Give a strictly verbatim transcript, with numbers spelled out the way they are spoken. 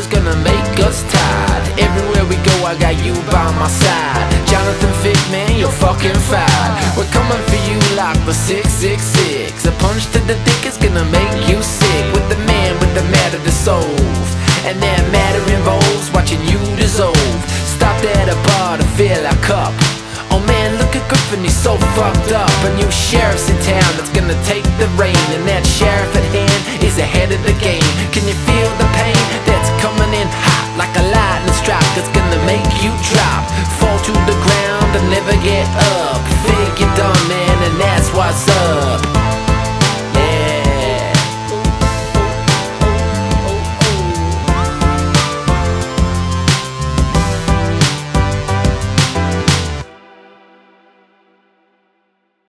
is gonna make us tired. Everywhere we go, I got you by my side. Jonathan Fick, man, you're fucking fine. We're coming for you like the six six six. A punch to the dick is gonna make you sick. With the man with the matter to solve, and that matter involves watching you dissolve. Stopped at a bar to fill a cup. Oh man, look at Griffin, he's so fucked up. A new sheriff's in town that's gonna take the reign, and that sheriff at hand is ahead of the game. Can you feel the pain that's coming in hot like a lightning strike? That's gonna make you drop.